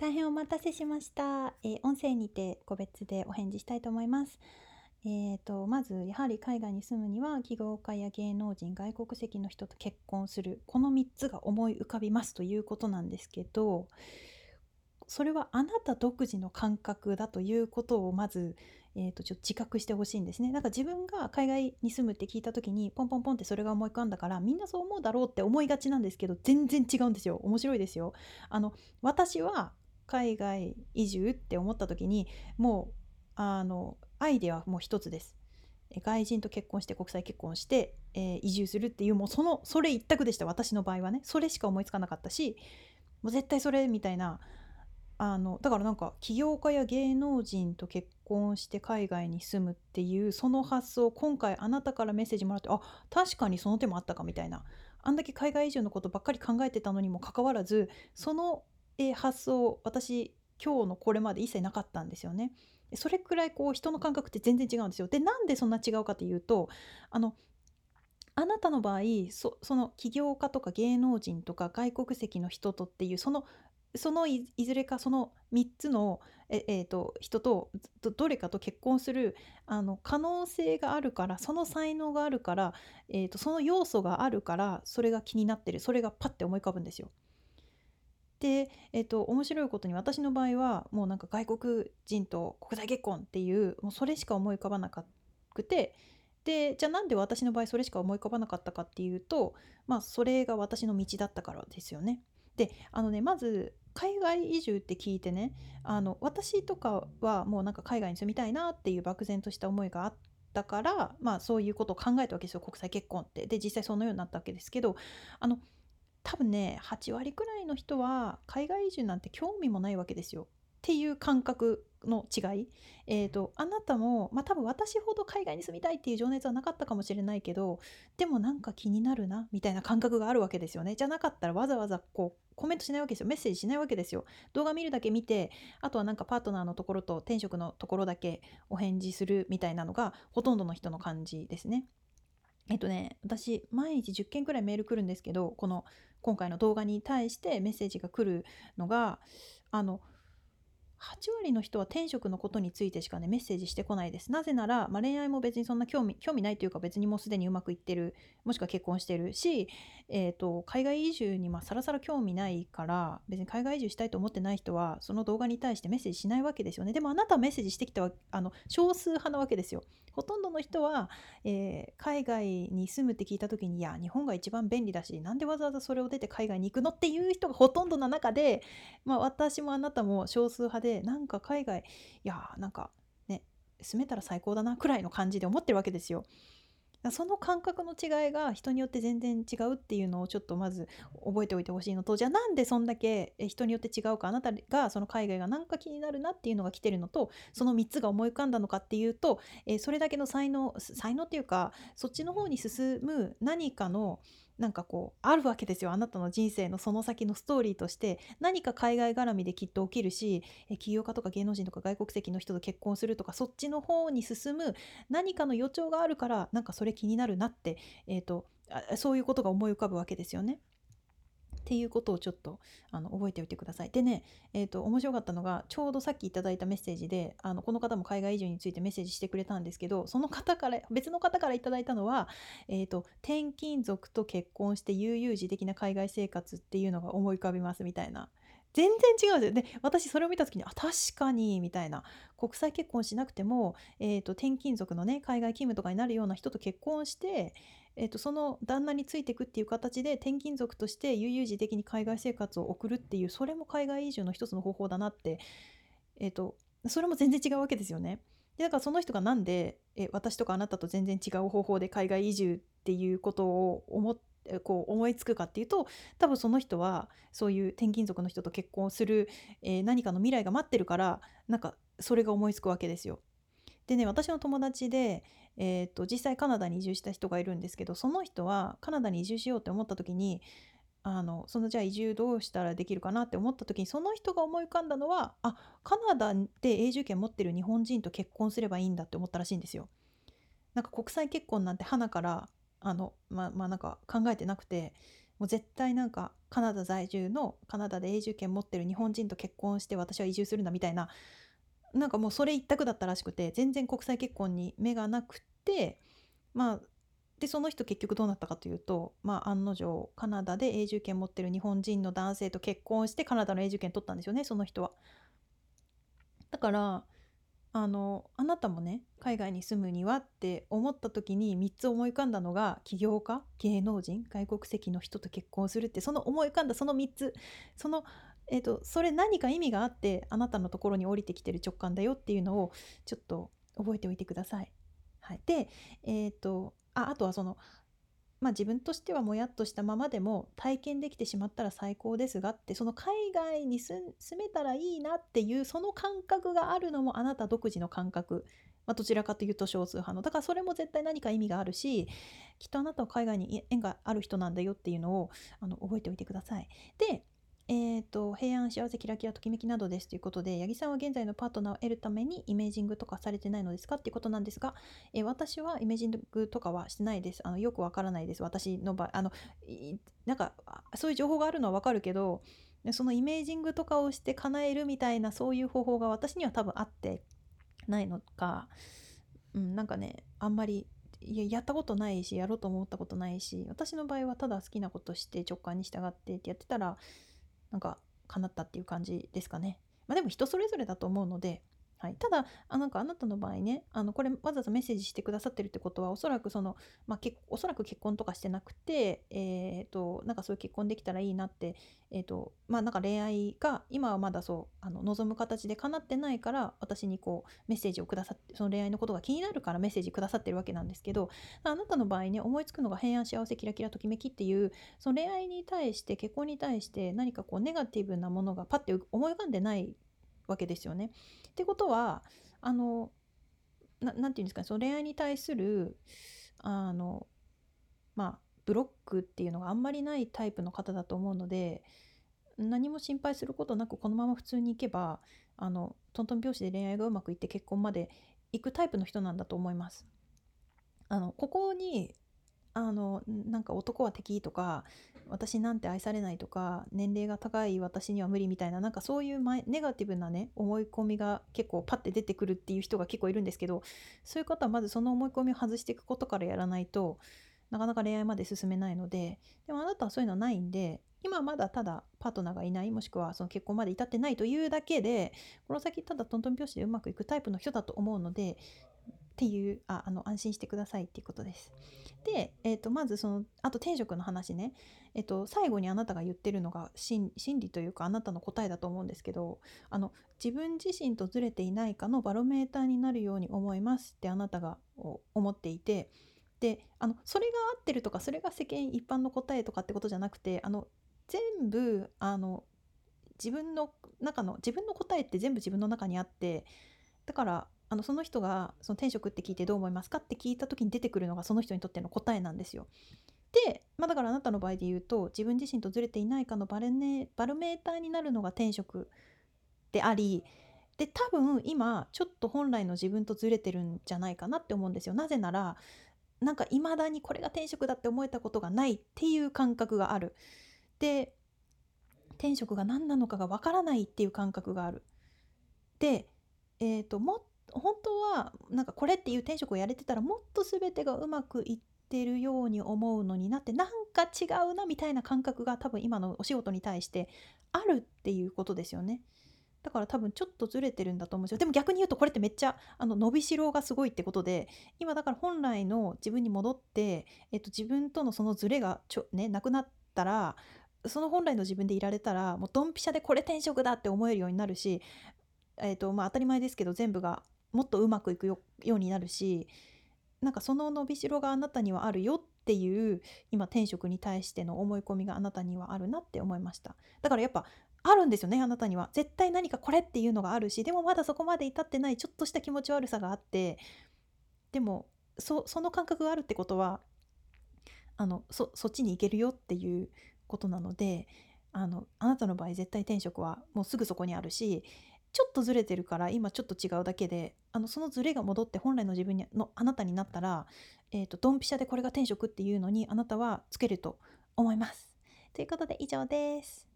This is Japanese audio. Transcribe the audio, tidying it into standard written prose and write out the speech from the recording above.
大変お待たせしました。音声にて個別でお返事したいと思います。まずやはり海外に住むには起業家や芸能人、外国籍の人と結婚する、この3つが思い浮かびますということなんですけど、それはあなた独自の感覚だということをまず、ちょっと自覚してほしいんですね。なんか自分が海外に住むって聞いた時にポンポンポンってそれが思い浮かんだからみんなそう思うだろうって思いがちなんですけど、全然違うんですよ。面白いですよ。私は海外移住って思った時にもうアイデアはもう一つです。外人と結婚して国際結婚して、移住するっていうもうそれ一択でした。私の場合はね、それしか思いつかなかったし、もう絶対それみたいな。だからなんか起業家や芸能人と結婚して海外に住むっていうその発想、今回あなたからメッセージもらって、あ、確かにその手もあったかみたいな。あんだけ海外移住のことばっかり考えてたのにもかかわらず、その、発想、私今日のこれまで一切なかったんですよね。それくらいこう人の感覚って全然違うんですよ。で、なんでそんな違うかっていうと、あのあなたの場合、その起業家とか芸能人とか外国籍の人とっていう、そのいずれかその3つの、人とどれかと結婚する可能性があるから、その才能があるから、その要素があるから、それが気になってる、それがパッて思い浮かぶんですよ。で、面白いことに私の場合は、もうなんか外国人と国際結婚っていう、もうそれしか思い浮かばなくて、で、じゃあなんで私の場合それしか思い浮かばなかったかっていうと、まあそれが私の道だったからですよね。で、まず海外移住って聞いてね、私とかはもうなんか海外に住みたいなっていう漠然とした思いがあったから、まあそういうことを考えたわけですよ、国際結婚って。で、実際そのようになったわけですけど、あの多分ね、8割くらいの人は海外移住なんて興味もないわけですよ。っていう感覚の違い。あなたも、まあ多分私ほど海外に住みたいっていう情熱はなかったかもしれないけど、でもなんか気になるな、みたいな感覚があるわけですよね。じゃなかったらわざわざこう、コメントしないわけですよ。メッセージしないわけですよ。動画見るだけ見て、あとはなんかパートナーのところと転職のところだけお返事するみたいなのがほとんどの人の感じですね。私、毎日10件くらいメール来るんですけど、今回の動画に対してメッセージが来るのが、あの、8割の人は転職のことについてしかね、メッセージしてこないです。なぜなら、まあ、恋愛も別にそんな興味ないというか、別にもうすでにうまくいってる、もしくは結婚してるし、海外移住にさらさら興味ないから、別に海外移住したいと思ってない人は、その動画に対してメッセージしないわけですよね。でもあなたはメッセージしてきた少数派なわけですよ。ほとんどの人は、海外に住むって聞いた時に、いや、日本が一番便利だし、なんでわざわざそれを出て海外に行くのっていう人がほとんどな中で、まあ、私もあなたも少数派で、なんか海外、いやなんかね、住めたら最高だなくらいの感じで思ってるわけですよ。その感覚の違いが人によって全然違うっていうのをちょっとまず覚えておいてほしいのと、じゃあなんでそんだけ人によって違うか、あなたがその海外がなんか気になるなっていうのが来てるのと、その3つが思い浮かんだのかっていうと、それだけの才能っていうか、そっちの方に進む何かのなんかこうあるわけですよ。あなたの人生のその先のストーリーとして何か海外絡みできっと起きるし、起業家とか芸能人とか外国籍の人と結婚するとか、そっちの方に進む何かの予兆があるから、なんかそれ気になるなって、そういうことが思い浮かぶわけですよね。っていうことをちょっと覚えておいてください。でね、面白かったのが、ちょうどさっきいただいたメッセージで、この方も海外移住についてメッセージしてくれたんですけど、その方から、別の方からいただいたのは、転勤族と結婚して悠々自適な海外生活っていうのが思い浮かびますみたいな。全然違うんですよ。で、私それを見た時に、あ、確かに、みたいな。国際結婚しなくても、転勤族のね、海外勤務とかになるような人と結婚して、その旦那についていくっていう形で転勤族として悠々自適に海外生活を送るっていう、それも海外移住の一つの方法だなって、えっと、それも全然違うわけですよね。でだからその人がなんで、私とかあなたと全然違う方法で海外移住っていうことをこう思いつくかっていうと、多分その人はそういう転勤族の人と結婚する、何かの未来が待ってるから、なんかそれが思いつくわけですよ。でね、私の友達で、実際カナダに移住した人がいるんですけど、その人はカナダに移住しようって思った時に、じゃあ移住どうしたらできるかなって思った時に、その人が思い浮かんだのは、あ、カナダで永住権持ってる日本人と結婚すればいいんだって思ったらしいんですよ。なんか国際結婚なんて花からなんか考えてなくて、もう絶対なんかカナダ在住のカナダで永住権持ってる日本人と結婚して私は移住するんだみたいな、なんかもうそれ一択だったらしくて、全然国際結婚に目がなくて、まあでその人結局どうなったかというと、案の定カナダで永住権持ってる日本人の男性と結婚してカナダの永住権取ったんですよね、その人は。だからあなたもね、海外に住むにはって思った時に3つ思い浮かんだのが、起業家、芸能人、外国籍の人と結婚するって、その思い浮かんだその3つ、その、それ何か意味があってあなたのところに降りてきてる直感だよっていうのをちょっと覚えておいてください。はい、で、あとは自分としてはもやっとしたままでも体験できてしまったら最高ですがって、その海外に住めたらいいなっていうその感覚があるのもあなた独自の感覚、どちらかというと少数派の、だからそれも絶対何か意味があるし、きっとあなたは海外に縁がある人なんだよっていうのを覚えておいてください。で、平安、幸せ、キラキラ、ときめきなどですということで、八木さんは現在のパートナーを得るためにイメージングとかされてないのですかっていうことなんですが、私はイメージングとかはしてないです。よくわからないです。私の場合、なんかそういう情報があるのはわかるけど、そのイメージングとかをして叶えるみたいなそういう方法が私には多分あってないのか、なんかね、あんまりやったことないし、やろうと思ったことないし、私の場合はただ好きなことして直感に従ってってやってたら、なんか叶ったっていう感じですかね。でも人それぞれだと思うので、はい、ただなんかあなたの場合ね、これわざわざメッセージしてくださってるってことは、おそらくおそらく結婚とかしてなくて、なんかそういう結婚できたらいいなって、なんか恋愛が今はまだ望む形で叶ってないから、私にこうメッセージをくださって、その恋愛のことが気になるからメッセージくださってるわけなんですけど、あなたの場合ね、思いつくのが平安、幸せ、キラキラ、ときめきっていう、その恋愛に対して結婚に対して何かこうネガティブなものがパッて思い浮かんでないわけですよね。ってことはなんていうんですかね、その恋愛に対するブロックっていうのがあんまりないタイプの方だと思うので、何も心配することなくこのまま普通にいけばトントン拍子で恋愛がうまくいって結婚まで行くタイプの人なんだと思います。ここになんか男は敵とか、私なんて愛されないとか、年齢が高い私には無理みたいな、なんかそういうネガティブなね思い込みが結構パッて出てくるっていう人が結構いるんですけど、そういう方はまずその思い込みを外していくことからやらないとなかなか恋愛まで進めないので、でもあなたはそういうのはないんで、今まだただパートナーがいない、もしくはその結婚まで至ってないというだけで、この先ただトントン拍子でうまくいくタイプの人だと思うので、っていう安心してくださいっていうことです。で、まずあと転職の話ね、最後にあなたが言ってるのが真理というかあなたの答えだと思うんですけど、自分自身とずれていないかのバロメーターになるように思いますってあなたが思っていて、でそれが合ってるとかそれが世間一般の答えとかってことじゃなくて、全部自分の自分の答えって全部自分の中にあって、だからその人がその転職って聞いてどう思いますかって聞いた時に出てくるのがその人にとっての答えなんですよ。で、だからあなたの場合で言うと、自分自身とずれていないかのバロメーターになるのが転職であり、で多分今ちょっと本来の自分とずれてるんじゃないかなって思うんですよ。なぜならなんか未だにこれが転職だって思えたことがないっていう感覚がある。で、転職が何なのかがわからないっていう感覚がある。で、本当はなんかこれっていう転職をやれてたらもっと全てがうまくいってるように思うのになって、なんか違うなみたいな感覚が多分今のお仕事に対してあるっていうことですよね。だから多分ちょっとずれてるんだと思うんですよ。でも逆に言うとこれってめっちゃ伸びしろがすごいってことで、今だから本来の自分に戻って、自分とのそのずれがなくなったら、その本来の自分でいられたらもうドンピシャでこれ転職だって思えるようになるし、当たり前ですけど全部がもっとうまくいくようになるし、なんかその伸びしろがあなたにはあるよっていう今転職に対しての思い込みがあなたにはあるなって思いました。だからやっぱあるんですよね、あなたには絶対何かこれっていうのがあるし、でもまだそこまで至ってないちょっとした気持ち悪さがあって、でもその感覚があるってことはそっちに行けるよっていうことなので、あなたの場合絶対転職はもうすぐそこにあるし、ちょっとずれてるから今ちょっと違うだけで、そのずれが戻って本来の自分のあなたになったら、ドンピシャでこれが転職っていうのにあなたはつけると思います。 ということで以上です。